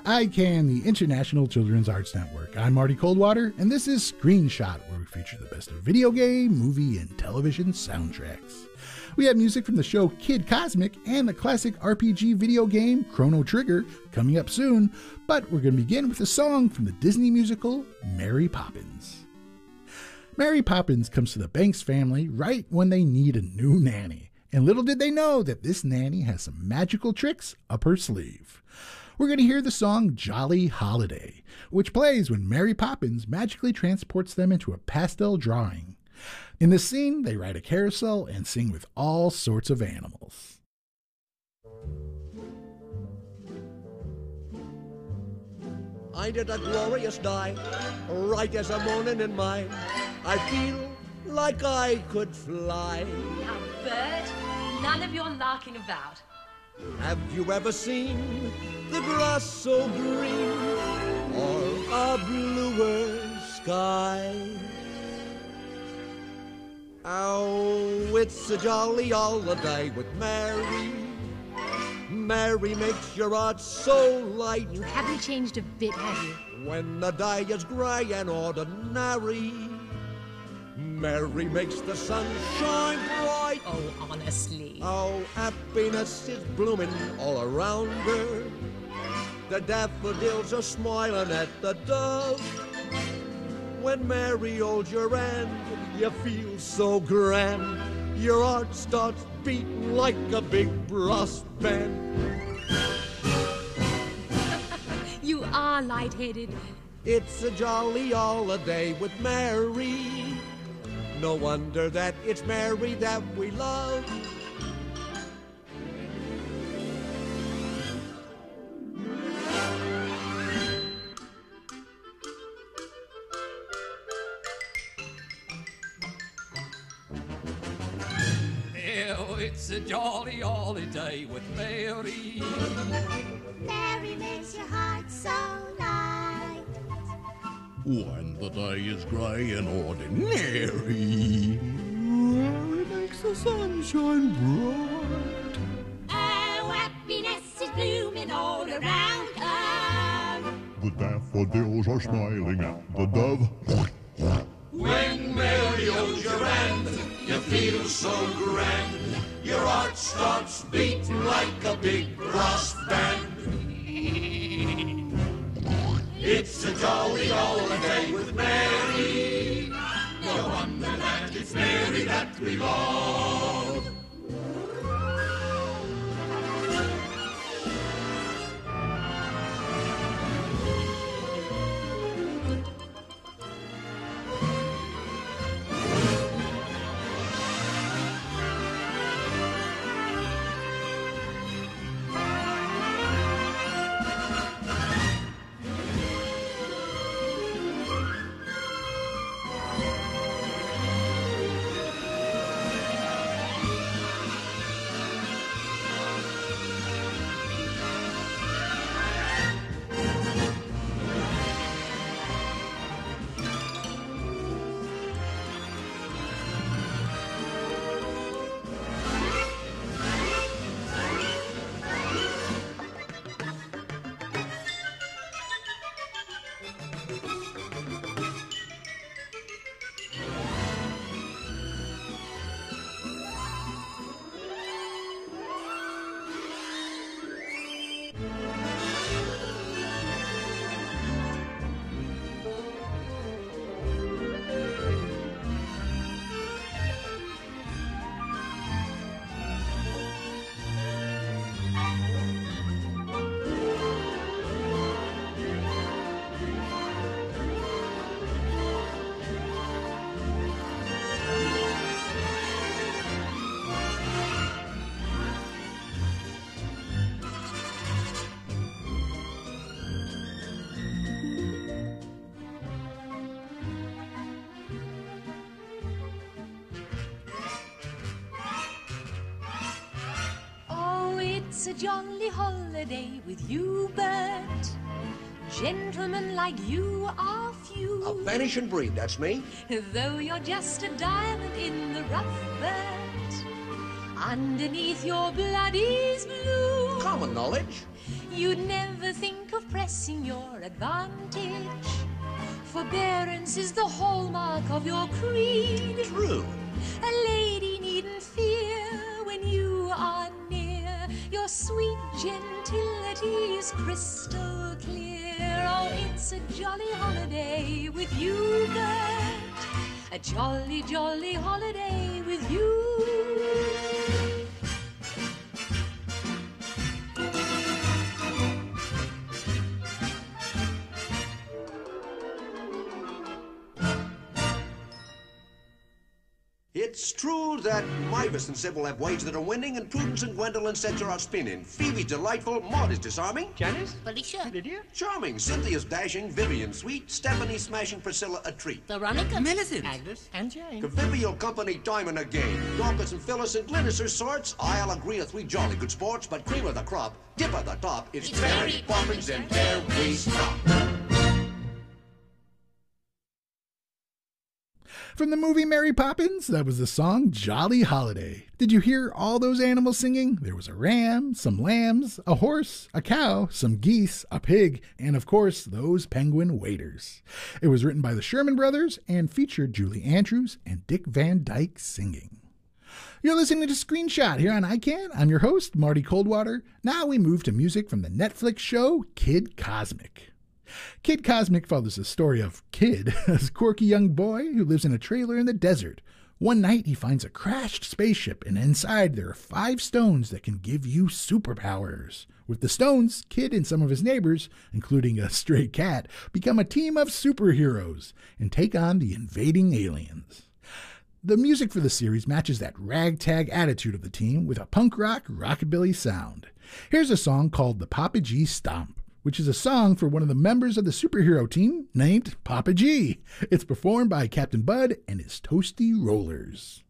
ICANN, the International Children's Arts Network. I'm Marty Coldwater, and this is Screenshot, where we feature the best of video game, movie, and television soundtracks. We have music from the show Kid Cosmic and the classic RPG video game Chrono Trigger coming up soon, but we're going to begin with a song from the Disney musical Mary Poppins. Mary Poppins comes to the Banks family right when they need a new nanny, and little did they know that this nanny has some magical tricks up her sleeve. We're going to hear the song Jolly Holiday, which plays when Mary Poppins magically transports them into a pastel drawing. In this scene, they ride a carousel and sing with all sorts of animals. I did a glorious night, right as a morning in mine. I feel like I could fly. Now, Bert, none of your larking about. Have you ever seen the grass so green or a bluer sky? Oh, it's a jolly holiday with Mary. Mary makes your heart so light. You haven't changed a bit, have you? When the day is grey and ordinary, Mary makes the sun shine bright. Oh, honestly. Oh, happiness is blooming all around her. The daffodils are smiling at the dove. When Mary holds your hand, you feel so grand. Your heart starts beating like a big brass band. You are lightheaded. It's a jolly holiday with Mary. No wonder that it's Mary that we love. Oh, it's a jolly holiday with Mary. Mary makes your heart so light. When the day is grey and ordinary, Mary makes the sun shine bright. Oh, happiness is blooming all around her. The daffodils are smiling at the dove. When Mary holds your hand, you feel so grand. Your heart starts beating like a big brass band. It's a jolly holiday with Mary. No wonder that it's Mary that we love. It's a jolly holiday with you, Bert. Gentlemen like you are few. A vanishing breed, that's me. Though you're just a diamond in the rough, Bert, underneath your blood is blue. Common knowledge. You'd never think of pressing your advantage. Forbearance is the hallmark of your creed. True. A lady needn't fear when you are near. Your sweet gentility is crystal clear. Oh, it's a jolly holiday with you, Bert. A jolly, jolly holiday with you. It's true that Mavis and Sybil have ways that are winning, and Prudence and Gwendolyn set you out spinning. Phoebe's delightful, Maud is disarming. Janice? Felicia. Lydia? Charming, Cynthia's dashing, Vivian sweet, Stephanie smashing, Priscilla a treat. Veronica. Millicent. Agnes. And Jane. Convivial company, time and again. Dorcas and Phyllis and Glynis are sorts. I'll agree are three jolly good sports, but cream of the crop, dip of the top, it's Mary Poppins and there we stop. From the movie Mary Poppins, that was the song Jolly Holiday. Did you hear all those animals singing? There was a ram, some lambs, a horse, a cow, some geese, a pig, and of course, those penguin waiters. It was written by the Sherman Brothers and featured Julie Andrews and Dick Van Dyke singing. You're listening to Screenshot here on iCan. I'm your host, Marty Coldwater. Now we move to music from the Netflix show Kid Cosmic. Kid Cosmic follows the story of Kid, a quirky young boy who lives in a trailer in the desert. One night he finds a crashed spaceship, and inside there are 5 stones that can give you superpowers. With the stones, Kid and some of his neighbors, including a stray cat, become a team of superheroes and take on the invading aliens. The music for the series matches that ragtag attitude of the team with a punk rock, rockabilly sound. Here's a song called The Papa G Stomp, which is a song for one of the members of the superhero team named Papa G. It's performed by Captain Bud and his Toasty Rollers.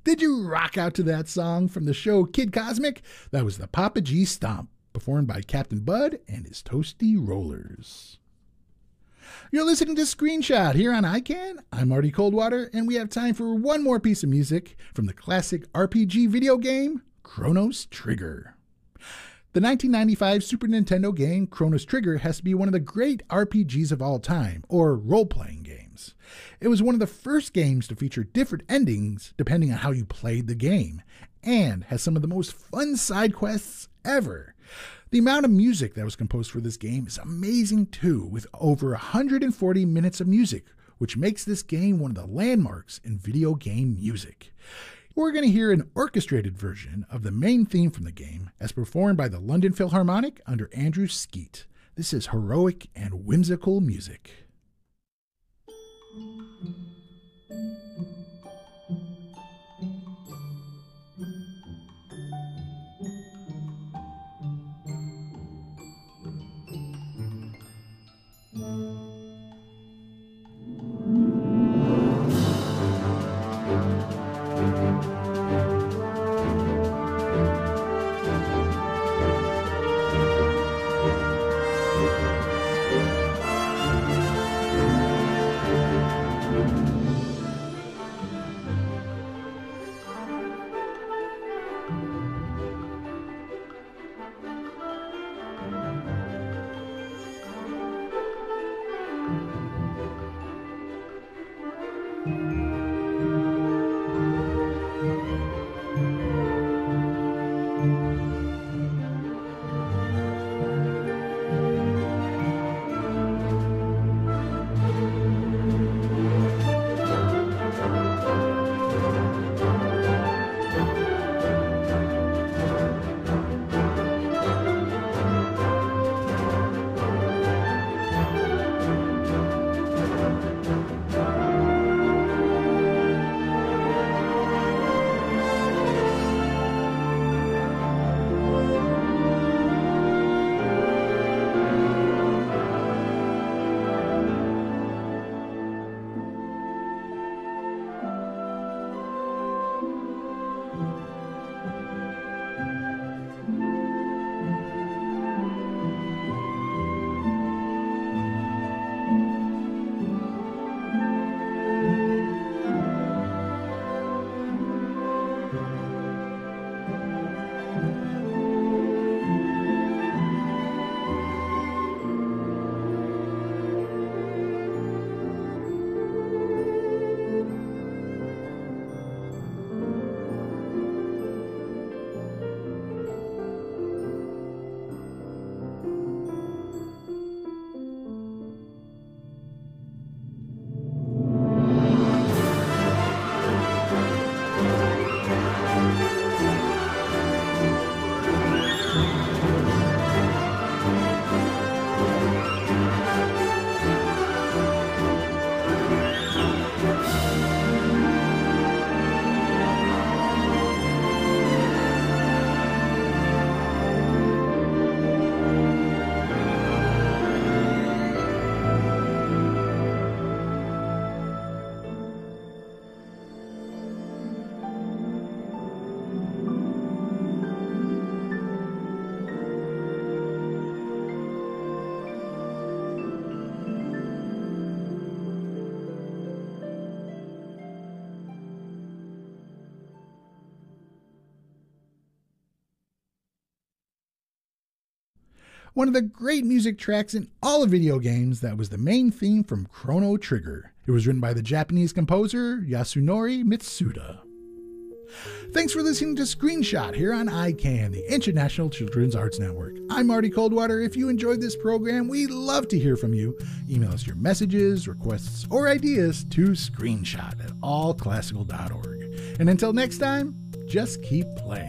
Did you rock out to that song from the show Kid Cosmic? That was the Papa G Stomp, performed by Captain Bud and his Toasty Rollers. You're listening to Screenshot here on ICANN. I'm Marty Coldwater, and we have time for one more piece of music from the classic RPG video game, Chronos Trigger. The 1995 Super Nintendo game Chronos Trigger has to be one of the great RPGs of all time, or role-playing games. It was one of the first games to feature different endings depending on how you played the game, and has some of the most fun side quests ever. The amount of music that was composed for this game is amazing too, with over 140 minutes of music, which makes this game one of the landmarks in video game music. We're going to hear an orchestrated version of the main theme from the game as performed by the London Philharmonic under Andrew Skeet. This is heroic and whimsical music. One of the great music tracks in all of video games that was the main theme from Chrono Trigger. It was written by the Japanese composer Yasunori Mitsuda. Thanks for listening to Screenshot here on ICANN, the International Children's Arts Network. I'm Marty Coldwater. If you enjoyed this program, we'd love to hear from you. Email us your messages, requests, or ideas to screenshot@allclassical.org. And until next time, just keep playing.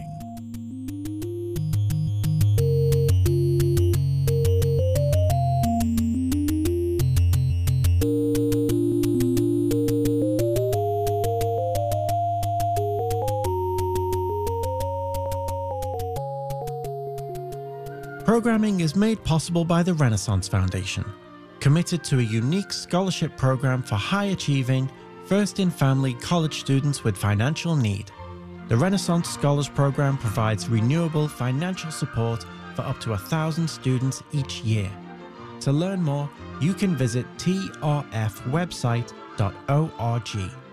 Programming is made possible by the Renaissance Foundation, committed to a unique scholarship program for high-achieving, first-in-family college students with financial need. The Renaissance Scholars Program provides renewable financial support for up to 1,000 students each year. To learn more, you can visit trfwebsite.org.